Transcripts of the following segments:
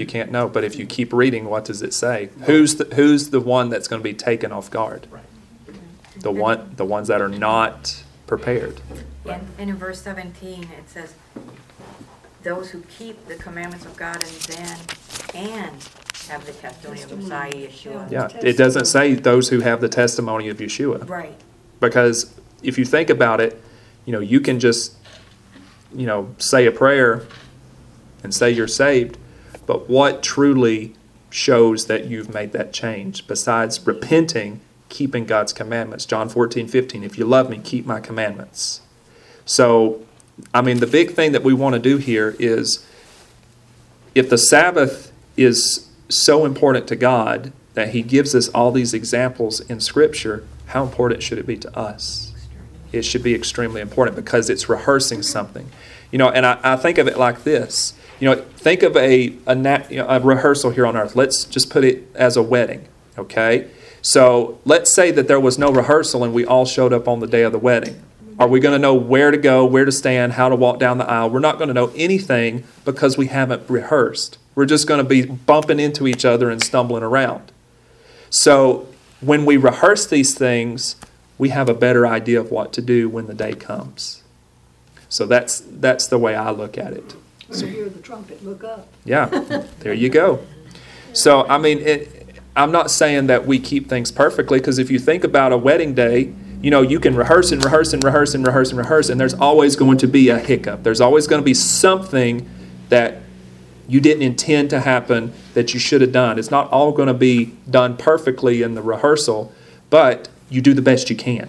You can't know. But if you keep reading, what does it say? Who's the one that's going to be taken off guard? Right. The ones that are not prepared. And in verse 17, it says, those who keep the commandments of God and have the testimony of Messiah Yeshua. Yeah, it doesn't say those who have the testimony of Yeshua. Right. Because if you think about it, you can just, say a prayer and say you're saved, but what truly shows that you've made that change besides repenting, keeping God's commandments? John 14:15, if you love me, keep my commandments. So, the big thing that we want to do here is, if the Sabbath is so important to God that He gives us all these examples in Scripture, how important should it be to us? It should be extremely important because it's rehearsing something. And I think of it like this. Think of a rehearsal here on earth. Let's just put it as a wedding, okay? So let's say that there was no rehearsal and we all showed up on the day of the wedding. Are we going to know where to go, where to stand, how to walk down the aisle? We're not going to know anything because we haven't rehearsed. We're just going to be bumping into each other and stumbling around. So when we rehearse these things, we have a better idea of what to do when the day comes. So that's the way I look at it. When you hear the trumpet, look up. Yeah, there you go. So, I'm not saying that we keep things perfectly, because if you think about a wedding day, you can rehearse and rehearse and rehearse and rehearse and rehearse, and there's always going to be a hiccup. There's always going to be something that you didn't intend to happen that you should have done. It's not all going to be done perfectly in the rehearsal, but you do the best you can.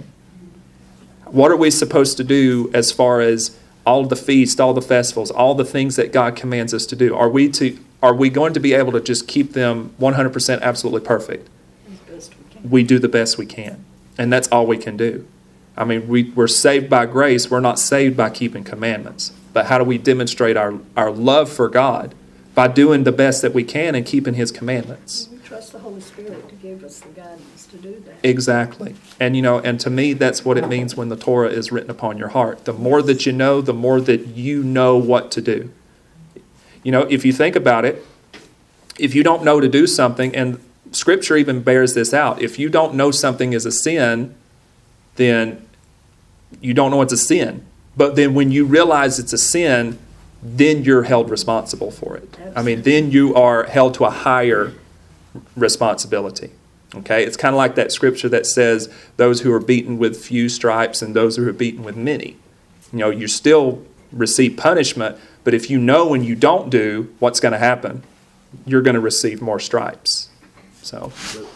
What are we supposed to do as far as all of the feasts, all the festivals, all the things that God commands us to do? Are we going to be able to just keep them 100% absolutely perfect? As best we can. We do the best we can. And that's all we can do. We're saved by grace. We're not saved by keeping commandments. But how do we demonstrate our love for God? By doing the best that we can and keeping His commandments. We trust the Holy Spirit to give us the guidance to do that. Exactly. And and to me, that's what it means when the Torah is written upon your heart. The more that you know, the more that you know what to do. If you think about it, if you don't know to do something, and Scripture even bears this out, if you don't know something is a sin, then you don't know it's a sin. But then when you realize it's a sin, then you're held responsible for it. Then you are held to a higher responsibility. Okay? It's kind of like that scripture that says those who are beaten with few stripes and those who are beaten with many. You still receive punishment, but if you know when you don't do what's going to happen, you're going to receive more stripes. So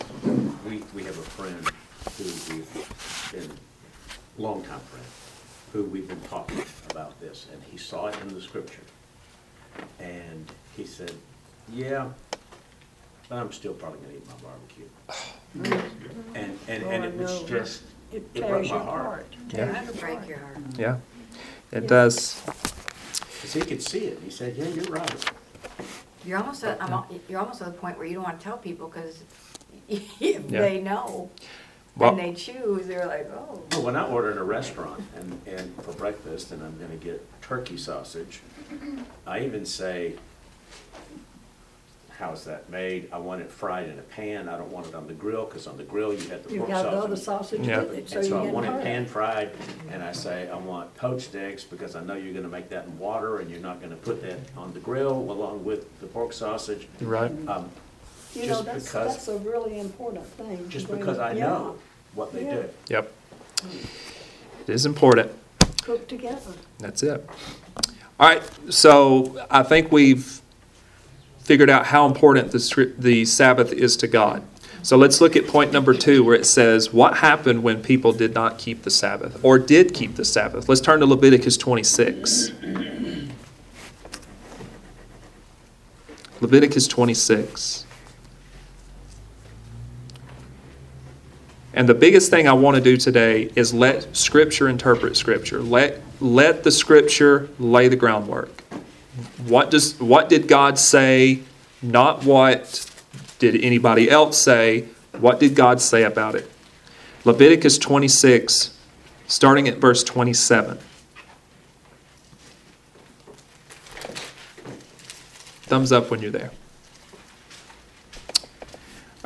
we have a friend who we've been longtime friend who we've been talking about this, and he saw it in the Scripture, and he said, "Yeah, but I'm still probably going to eat my barbecue." And it was just it broke my heart. That would break your heart. yeah, it does. Because he could see it. He said, "Yeah, you're right." You're almost at the point where you don't want to tell people, because if they know Well- and they choose, they're like, oh. Well, when I order at a restaurant and for breakfast, and I'm going to get turkey sausage, I even say, "How's that made? I want it fried in a pan. I don't want it on the grill, because on the grill you have the You've pork got the other sausage." sausage Yeah. with it, And so I you want get it hurt. pan fried, and I say, "I want poached eggs, because I know you're going to make that in water, and you're not going to put that on the grill along with the pork sausage." Right. You know, just that's because- a really important thing. to Just bring because up. I know what they Yeah. do. Yep. It is important. Cook together. That's it. All right. So I think we've figured out how important the Sabbath is to God. So let's look at point number 2, where it says, what happened when people did not keep the Sabbath, or did keep the Sabbath? Let's turn to Leviticus 26. Leviticus 26. And the biggest thing I want to do today is let Scripture interpret Scripture. Let the Scripture lay the groundwork. What did God say? Not what did anybody else say. What did God say about it? Leviticus 26, starting at verse 27. Thumbs up when you're there.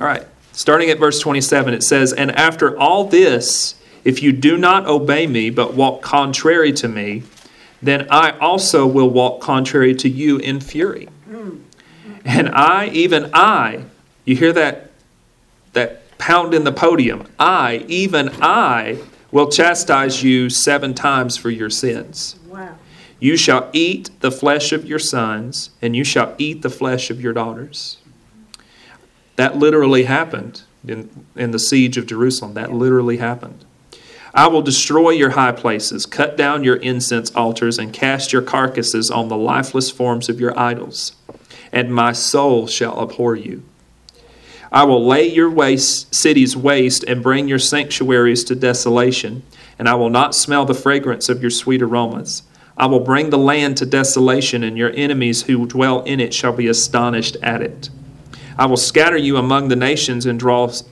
All right. Starting at verse 27, it says, "And after all this, if you do not obey me, but walk contrary to me, then I also will walk contrary to you in fury. And I, even I," you hear that pound in the podium, "I, even I, will chastise you 7 times for your sins. Wow. You shall eat the flesh of your sons, and you shall eat the flesh of your daughters." That literally happened in the siege of Jerusalem. That literally happened. "I will destroy your high places, cut down your incense altars, and cast your carcasses on the lifeless forms of your idols. And my soul shall abhor you. I will lay your cities waste and bring your sanctuaries to desolation, and I will not smell the fragrance of your sweet aromas. I will bring the land to desolation, and your enemies who dwell in it shall be astonished at it. I will scatter you among the nations and draw out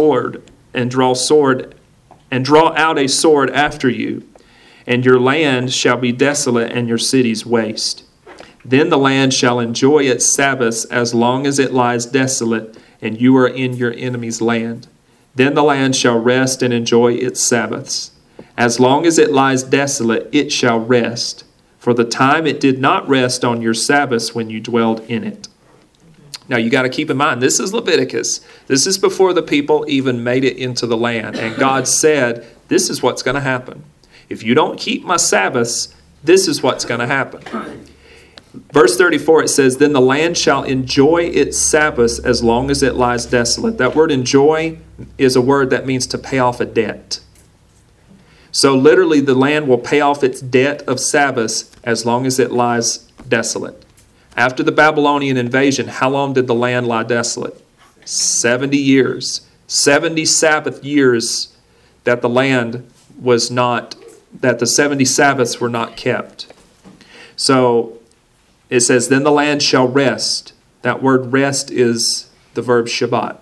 a sword after you, and your land shall be desolate and your cities waste. Then the land shall enjoy its Sabbaths as long as it lies desolate, and you are in your enemy's land. Then the land shall rest and enjoy its Sabbaths. As long as it lies desolate, it shall rest, for the time it did not rest on your Sabbaths when you dwelled in it." Now you got to keep in mind, this is Leviticus. This is before the people even made it into the land. And God said, this is what's going to happen. If you don't keep my Sabbaths, this is what's going to happen. Verse 34, it says, "Then the land shall enjoy its Sabbaths as long as it lies desolate." That word enjoy is a word that means to pay off a debt. So literally the land will pay off its debt of Sabbaths as long as it lies desolate. After the Babylonian invasion, how long did the land lie desolate? 70 years. 70 Sabbath years that the land was not, that the 70 Sabbaths were not kept. So it says, "Then the land shall rest." That word rest is the verb Shabbat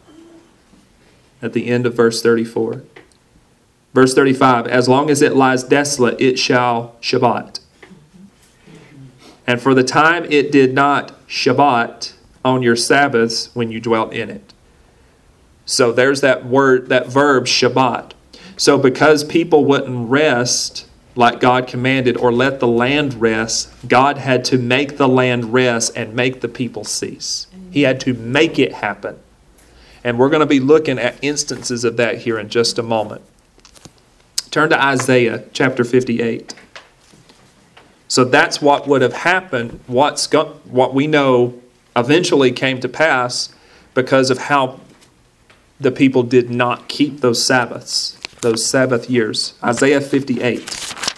at the end of verse 34. Verse 35, "As long as it lies desolate, it shall Shabbat. And for the time it did not Shabbat on your Sabbaths when you dwelt in it." So there's that word, that verb Shabbat. So because people wouldn't rest like God commanded or let the land rest, God had to make the land rest and make the people cease. He had to make it happen. And we're going to be looking at instances of that here in just a moment. Turn to Isaiah chapter 58. So that's what would have happened, what we know eventually came to pass because of how the people did not keep those Sabbaths, those Sabbath years. Isaiah 58.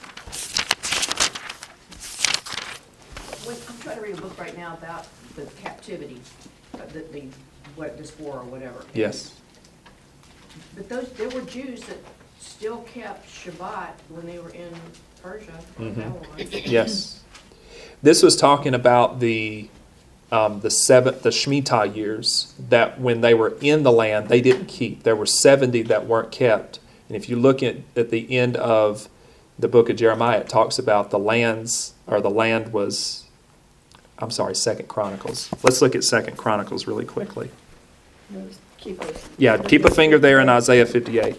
I'm trying to read a book right now about the captivity, this war or whatever. Yes. But there were Jews that still kept Shabbat when they were in Persia or Babylon. Yes. This was talking about the Shemitah years, that when they were in the land, they didn't keep. There were 70 that weren't kept. And if you look at the end of the book of Jeremiah, it talks about the land was, 2 Chronicles. Let's look at 2 Chronicles really quickly. Keep Keep a finger there in Isaiah 58.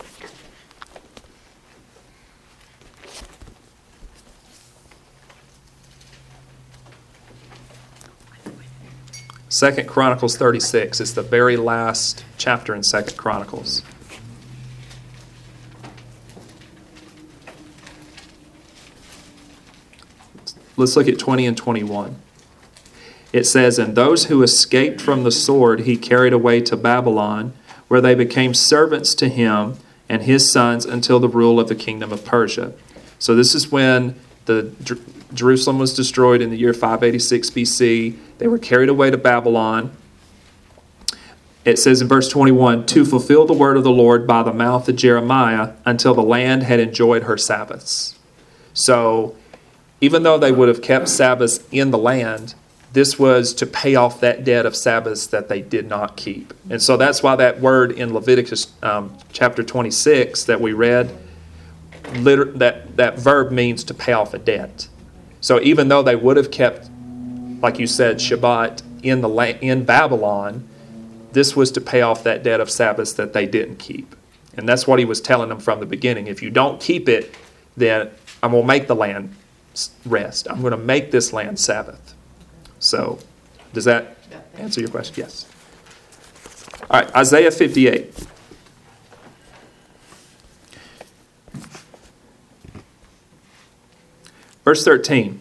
Second Chronicles 36. It's the very last chapter in 2 Chronicles. Let's look at 20 and 21. It says, "And those who escaped from the sword he carried away to Babylon, where they became servants to him and his sons until the rule of the kingdom of Persia." So this is when Jerusalem was destroyed in the year 586 BC. They were carried away to Babylon. It says in verse 21, "To fulfill the word of the Lord by the mouth of Jeremiah until the land had enjoyed her Sabbaths." So even though they would have kept Sabbaths in the land, this was to pay off that debt of Sabbaths that they did not keep. And so that's why that word in Leviticus chapter 26 that we read, that verb means to pay off a debt. So even though they would have kept, like you said, Shabbat in Babylon, this was to pay off that debt of Sabbaths that they didn't keep. And that's what he was telling them from the beginning. If you don't keep it, then I'm going to make the land rest. I'm going to make this land Sabbath. So, does that answer your question? Yes. All right, Isaiah 58. Verse 13.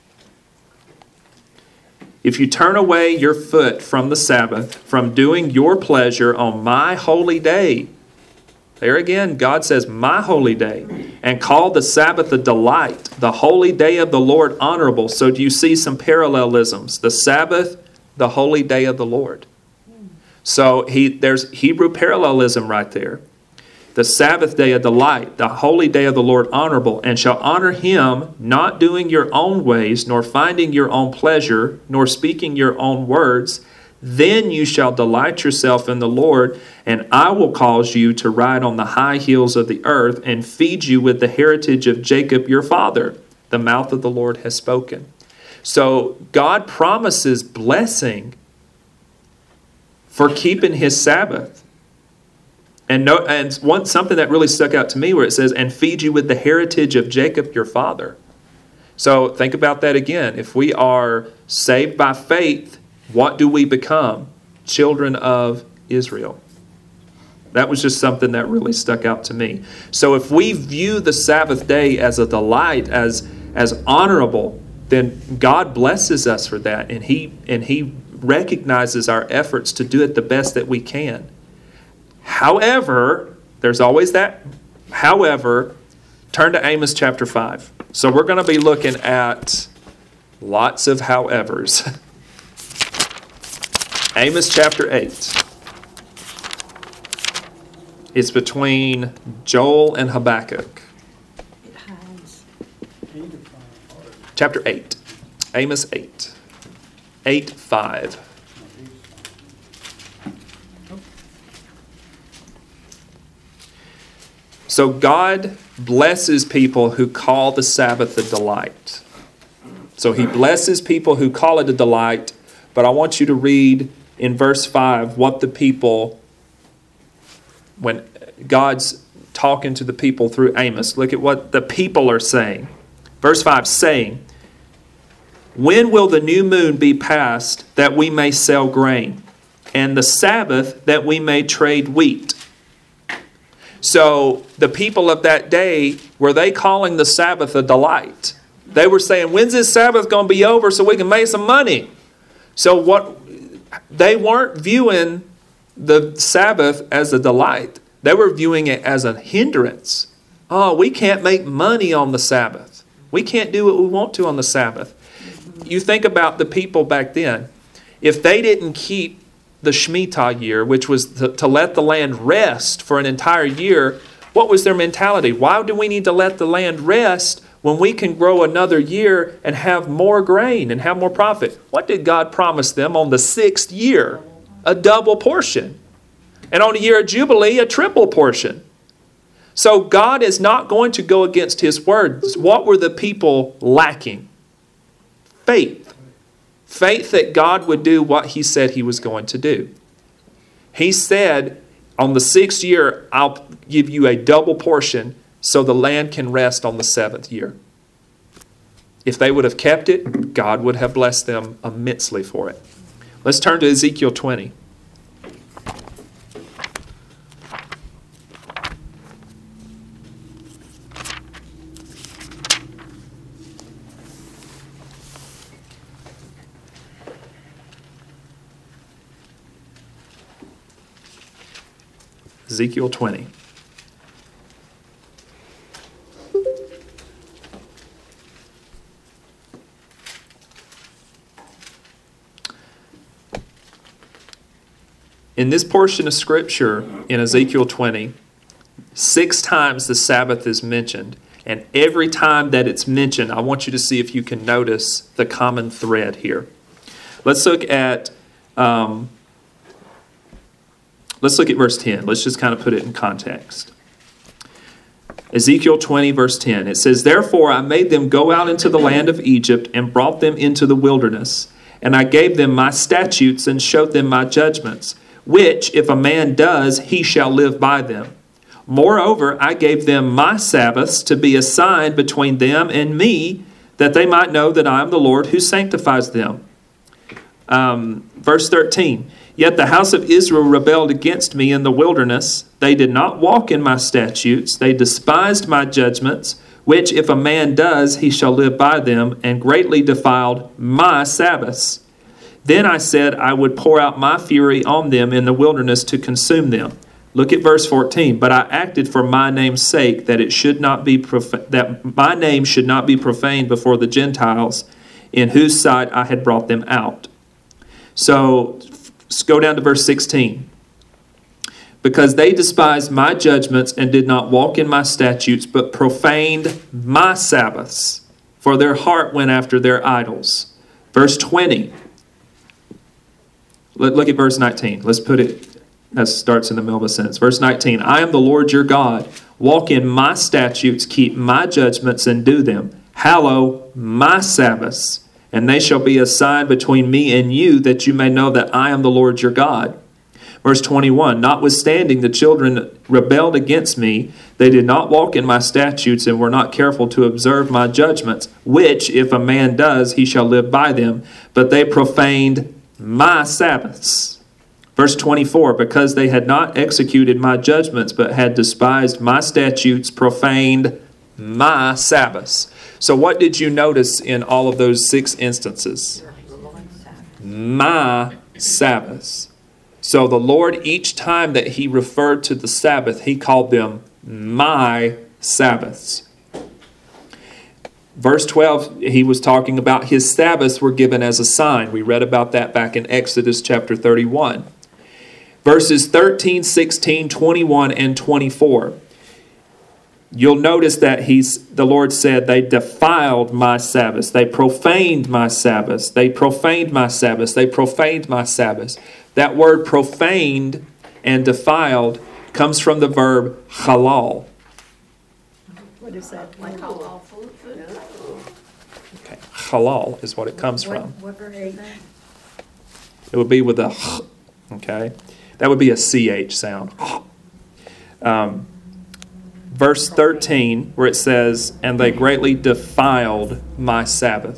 If you turn away your foot from the Sabbath, from doing your pleasure on my holy day, there again, God says, my holy day, and call the Sabbath a delight, the holy day of the Lord honorable. So do you see some parallelisms? The Sabbath, the holy day of the Lord. So there's Hebrew parallelism right there. The Sabbath day a delight, the holy day of the Lord honorable, and shall honor him, not doing your own ways, nor finding your own pleasure, nor speaking your own words. Then you shall delight yourself in the Lord, and I will cause you to ride on the high hills of the earth, and feed you with the heritage of Jacob your father. The mouth of the Lord has spoken. So God promises blessing for keeping his Sabbath. And something that really stuck out to me where it says, and feed you with the heritage of Jacob your father. So think about that again. If we are saved by faith, what do we become? Children of Israel. That was just something that really stuck out to me. So if we view the Sabbath day as a delight, as honorable, then God blesses us for that, and He recognizes our efforts to do it the best that we can. However, there's always that however. Turn to Amos chapter 5. So we're going to be looking at lots of howevers. Amos chapter 8. It's between Joel and Habakkuk. It hides. Chapter 8. Amos 8. 8:5. So God blesses people who call the Sabbath a delight. So he blesses people who call it a delight, but I want you to read in verse 5 what the people, when God's talking to the people through Amos, look at what the people are saying. Verse 5, saying, when will the new moon be passed that we may sell grain, and the Sabbath that we may trade wheat? So the people of that day, were they calling the Sabbath a delight? They were saying, when's this Sabbath going to be over so we can make some money? So they weren't viewing the Sabbath as a delight. They were viewing it as a hindrance. Oh, we can't make money on the Sabbath. We can't do what we want to on the Sabbath. You think about the people back then. If they didn't keep the Shemitah year, which was to let the land rest for an entire year, what was their mentality? Why do we need to let the land rest when we can grow another year and have more grain and have more profit? What did God promise them on the 6th year? A double portion. And on the year of Jubilee, a triple portion. So God is not going to go against his word. What were the people lacking? Faith. Faith that God would do what he said he was going to do. He said, on the 6th year, I'll give you a double portion so the land can rest on the 7th year. If they would have kept it, God would have blessed them immensely for it. Let's turn to Ezekiel 20. Ezekiel 20. In this portion of Scripture, in Ezekiel 20, 6 times the Sabbath is mentioned. And every time that it's mentioned, I want you to see if you can notice the common thread here. Let's look at verse 10. Let's just kind of put it in context. Ezekiel 20, verse 10. It says, therefore I made them go out into the land of Egypt and brought them into the wilderness. And I gave them my statutes and showed them my judgments, which if a man does, he shall live by them. Moreover, I gave them my Sabbaths to be a sign between them and me, that they might know that I am the Lord who sanctifies them. Verse 13, yet the house of Israel rebelled against me in the wilderness. They did not walk in my statutes. They despised my judgments, which if a man does, he shall live by them, and greatly defiled my Sabbaths. Then I said I would pour out my fury on them in the wilderness to consume them. Look at verse 14. But I acted for my name's sake, that it should not be that my name should not be profaned before the Gentiles, in whose sight I had brought them out. So let's go down to verse 16. Because they despised my judgments and did not walk in my statutes, but profaned my Sabbaths, for their heart went after their idols. Verse 20. Look at verse 19. Let's put it, that starts in the middle of a sentence. Verse 19, I am the Lord your God. Walk in my statutes, keep my judgments, and do them. Hallow my Sabbaths, and they shall be a sign between me and you, that you may know that I am the Lord your God. Verse 21, notwithstanding the children rebelled against me, they did not walk in my statutes and were not careful to observe my judgments, which if a man does, he shall live by them. But they profaned my Sabbaths. Verse 24, because they had not executed my judgments, but had despised my statutes, profaned my Sabbaths. So what did you notice in all of those 6 instances? My Sabbaths. So the Lord, each time that he referred to the Sabbath, he called them my Sabbaths. Verse 12, he was talking about his Sabbaths were given as a sign. We read about that back in Exodus chapter 31. Verses 13, 16, 21, and 24. You'll notice that the Lord said they defiled my Sabbaths. They profaned my Sabbaths. They profaned my Sabbaths. They profaned my Sabbaths. That word profaned and defiled comes from the verb halal. What is that? Like halal food? Okay. Halal is what it comes from. What verse is that? It would be with a h, okay? That would be a CH sound. Verse 13, where it says, and they greatly defiled my Sabbath.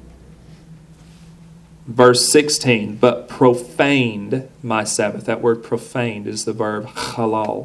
Verse 16, but profaned my Sabbath. That word profaned is the verb halal.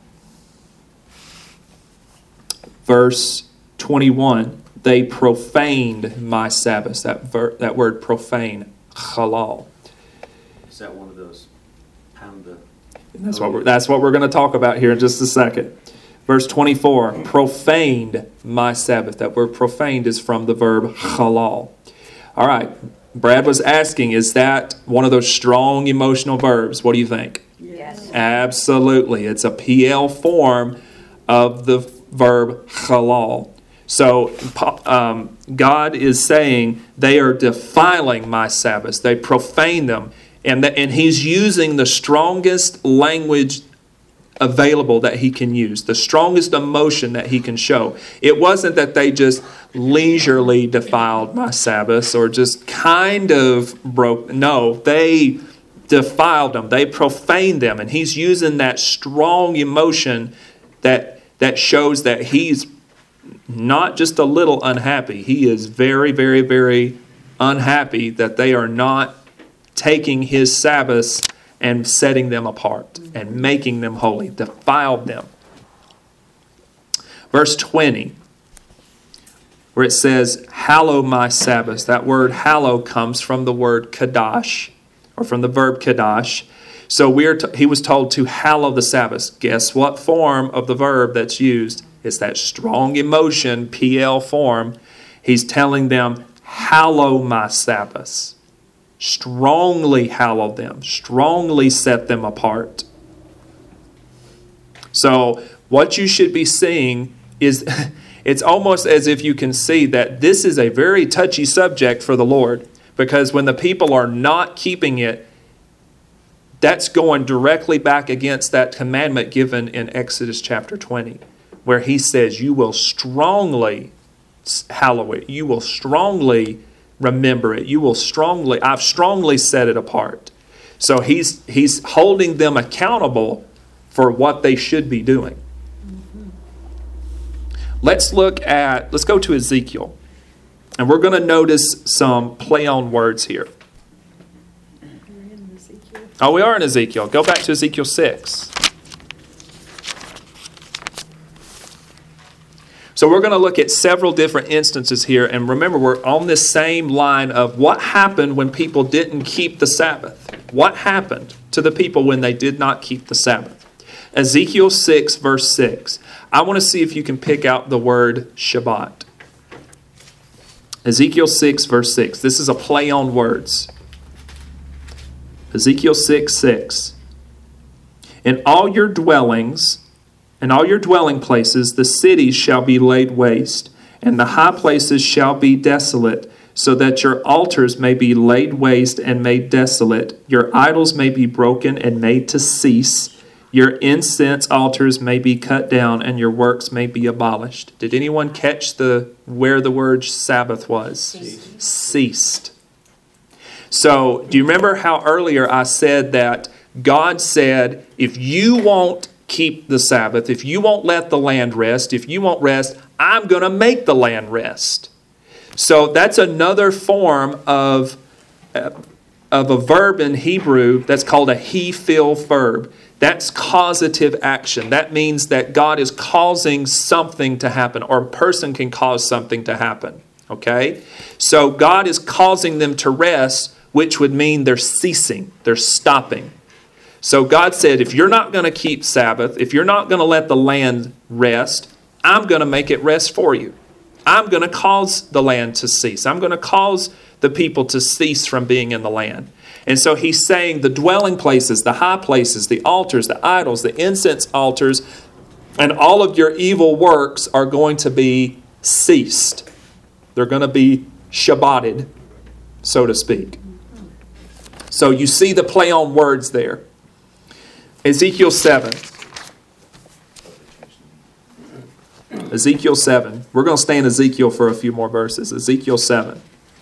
Verse 21, they profaned my Sabbath. That word profane, halal. Is that one of those pound the... That's what we're going to talk about here in just a second. Verse 24, profaned my Sabbath. That word profaned is from the verb halal. All right, Brad was asking, is that one of those strong emotional verbs? What do you think? Yes. Absolutely. It's a PL form of the verb halal. So God is saying they are defiling my Sabbaths. They profane them. And he's using the strongest language available that he can use, the strongest emotion that he can show. It wasn't that they just leisurely defiled my Sabbaths or just kind of broke. No, they defiled them. They profaned them. And he's using that strong emotion that shows that he's not just a little unhappy. He is very, very, very unhappy that they are not taking his Sabbaths and setting them apart and making them holy, defiled them. Verse 20, where it says, hallow my Sabbaths. That word hallow comes from the word kadash, or from the verb kadash. So he was told to hallow the Sabbaths. Guess what form of the verb that's used? It's that strong emotion, PL form. He's telling them, hallow my Sabbaths. Strongly hallow them. Strongly set them apart. So what you should be seeing is, it's almost as if you can see that this is a very touchy subject for the Lord. Because when the people are not keeping it, that's going directly back against that commandment given in Exodus chapter 20. Where he says, you will strongly hallow it. You will strongly remember it. I've strongly set it apart. So he's holding them accountable for what they should be doing. Let's go to Ezekiel. And we're going to notice some play on words here. We're in Ezekiel. Oh, we are in Ezekiel. Go back to Ezekiel 6. So we're going to look at several different instances here. And remember, we're on this same line of what happened when people didn't keep the Sabbath. What happened to the people when they did not keep the Sabbath? Ezekiel 6, verse 6. I want to see if you can pick out the word Shabbat. Ezekiel 6, verse 6. This is a play on words. Ezekiel 6, 6. In all your dwellings, in all your dwelling places, the cities shall be laid waste, and the high places shall be desolate, so that your altars may be laid waste and made desolate. Your idols may be broken and made to cease. Your incense altars may be cut down, and your works may be abolished. Did anyone catch where the word Sabbath was? Ceased. So, do you remember how earlier I said that God said, if you won't keep the Sabbath, if you won't let the land rest, if you won't rest, I'm going to make the land rest. So that's another form of a verb in Hebrew that's called a he-fil verb. That's causative action. That means that God is causing something to happen, or a person can cause something to happen. Okay? So God is causing them to rest, which would mean they're ceasing, they're stopping. So God said, if you're not going to keep Sabbath, if you're not going to let the land rest, I'm going to make it rest for you. I'm going to cause the land to cease. I'm going to cause the people to cease from being in the land. And so he's saying the dwelling places, the high places, the altars, the idols, the incense altars, and all of your evil works are going to be ceased. They're going to be Shabbated, so to speak. So you see the play on words there. Ezekiel 7. Ezekiel 7. We're going to stay in Ezekiel for a few more verses. Ezekiel 7.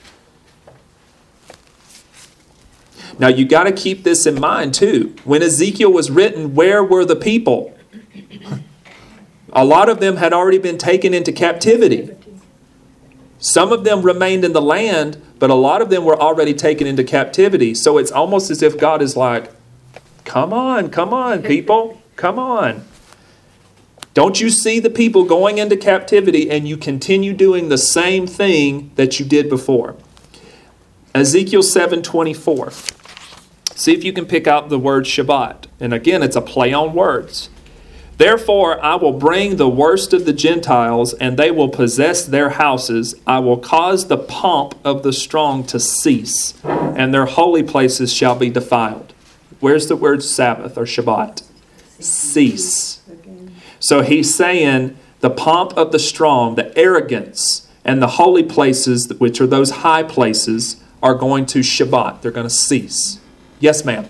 Now you got to keep this in mind too. When Ezekiel was written, where were the people? A lot of them had already been taken into captivity. Some of them remained in the land, but a lot of them were already taken into captivity. So it's almost as if God is like, come on, people. Come on. Don't you see the people going into captivity and you continue doing the same thing that you did before? Ezekiel 7:24. See if you can pick out the word Shabbat. And again, it's a play on words. Therefore, I will bring the worst of the Gentiles, and they will possess their houses. I will cause the pomp of the strong to cease, and their holy places shall be defiled. Where's the word Sabbath or Shabbat? Cease. So he's saying the pomp of the strong, the arrogance, and the holy places, which are those high places, are going to Shabbat. They're going to cease. Yes, ma'am.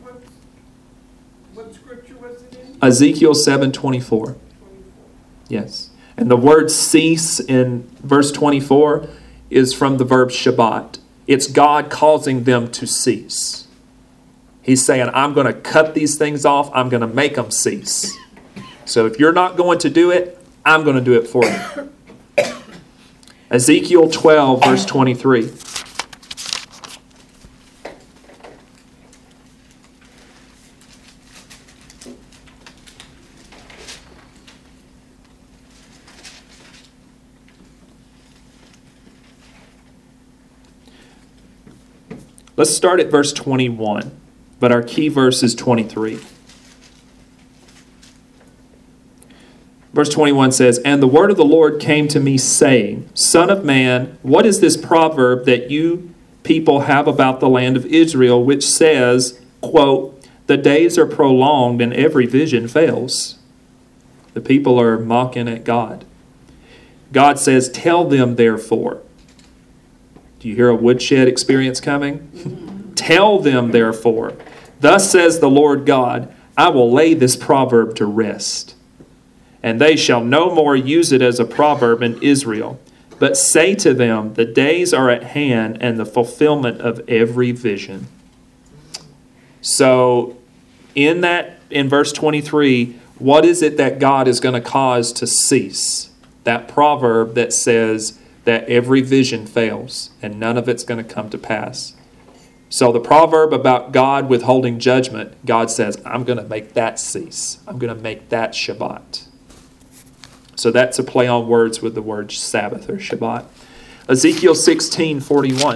What scripture was it in? Ezekiel 7:24. Yes. And the word cease in verse 24 is from the verb Shabbat. It's God causing them to cease. He's saying, I'm going to cut these things off. I'm going to make them cease. So if you're not going to do it, I'm going to do it for you. Ezekiel 12, verse 23. Let's start at verse 21, but our key verse is 23. Verse 21 says, And the word of the Lord came to me, saying, Son of man, what is this proverb that you people have about the land of Israel, which says, quote, the days are prolonged and every vision fails? The people are mocking at God. God says, Tell them therefore. Do you hear a woodshed experience coming? Tell them therefore, thus says the Lord God, I will lay this proverb to rest. And they shall no more use it as a proverb in Israel, but say to them, the days are at hand and the fulfillment of every vision. So in verse 23, what is it that God is going to cause to cease? That proverb that says that every vision fails and none of it's going to come to pass. So the proverb about God withholding judgment, God says, I'm going to make that cease. I'm going to make that Shabbat. So that's a play on words with the word Sabbath or Shabbat. Ezekiel 16:41.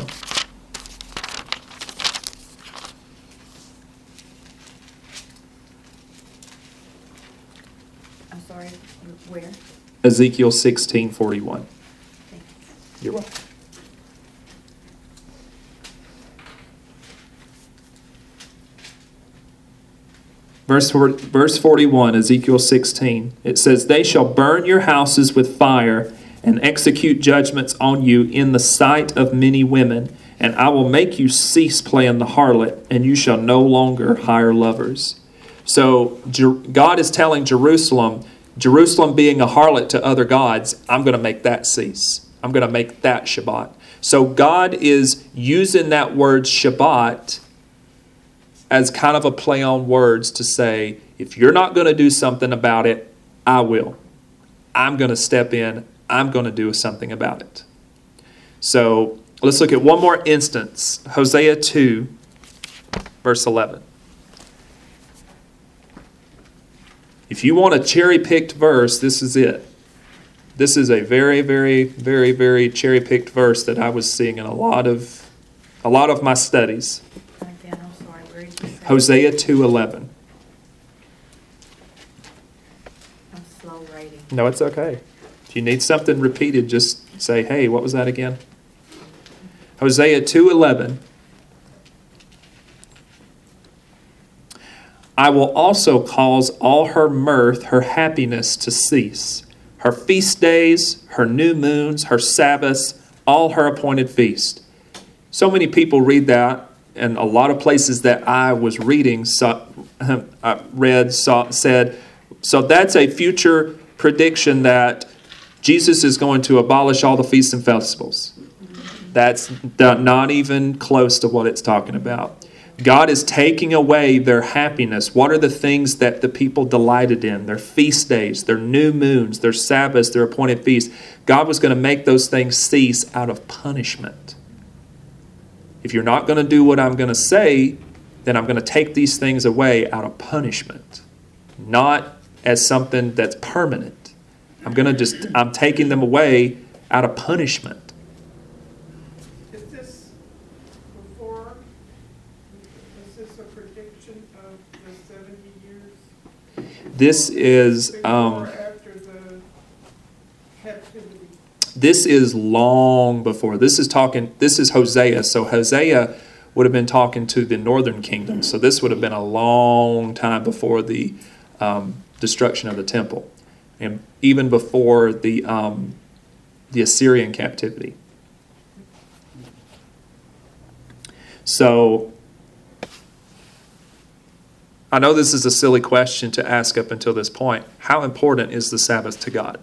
I'm sorry, where? Ezekiel 16:41. Thank you. You're welcome. Verse 41, Ezekiel 16. It says, "They shall burn your houses with fire and execute judgments on you in the sight of many women, and I will make you cease playing the harlot, and you shall no longer hire lovers." So God is telling Jerusalem being a harlot to other gods, I'm going to make that cease. I'm going to make that Shabbat. So God is using that word Shabbat as kind of a play on words to say, if you're not going to do something about it, I will. I'm going to step in. I'm going to do something about it. So let's look at one more instance. Hosea 2, verse 11. If you want a cherry-picked verse, this is it. This is a very, very, very, very cherry-picked verse that I was seeing in a lot of my studies. Again, I'm sorry, where did you say? Hosea 2:11. I'm slow writing. No, it's okay. If you need something repeated, just say, hey, what was that again? Hosea 2:11. I will also cause all her mirth, her happiness to cease. Her feast days, her new moons, her Sabbaths, all her appointed feast. So many people read that, and a lot of places that I was reading said, so that's a future prediction that Jesus is going to abolish all the feasts and festivals. That's not even close to what it's talking about. God is taking away their happiness. What are the things that the people delighted in? Their feast days, their new moons, their Sabbaths, their appointed feasts. God was going to make those things cease out of punishment. If you're not going to do what I'm going to say, then I'm going to take these things away out of punishment, not as something that's permanent. I'm taking them away out of punishment. Is this before, is this a prediction of the 70 years? This is Before or after the captivity? this is long before. This is Hosea. So Hosea would have been talking to the northern kingdom. So this would have been a long time before the destruction of the temple, and even before the Assyrian captivity. So I know this is a silly question to ask up until this point. How important is the Sabbath to God?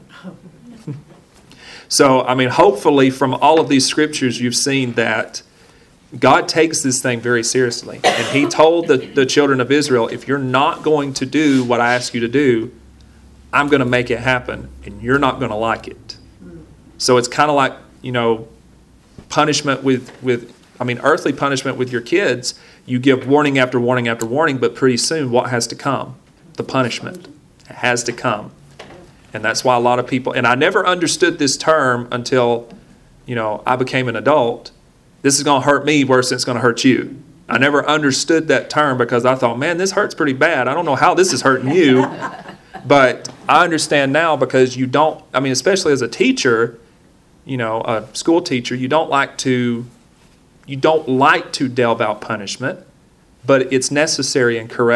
So, hopefully from all of these scriptures you've seen that God takes this thing very seriously. And he told the children of Israel, if you're not going to do what I ask you to do, I'm going to make it happen, and you're not going to like it. So it's kind of like, punishment with earthly punishment with your kids. You give warning after warning after warning, but pretty soon what has to come? The punishment. It has to come. And that's why a lot of people, and I never understood this term until, I became an adult. This is going to hurt me worse than it's going to hurt you. I never understood that term because I thought, man, this hurts pretty bad. I don't know how this is hurting you. But I understand now because you don't, especially as a teacher, a school teacher, you don't like to delve out punishment, but it's necessary and correct.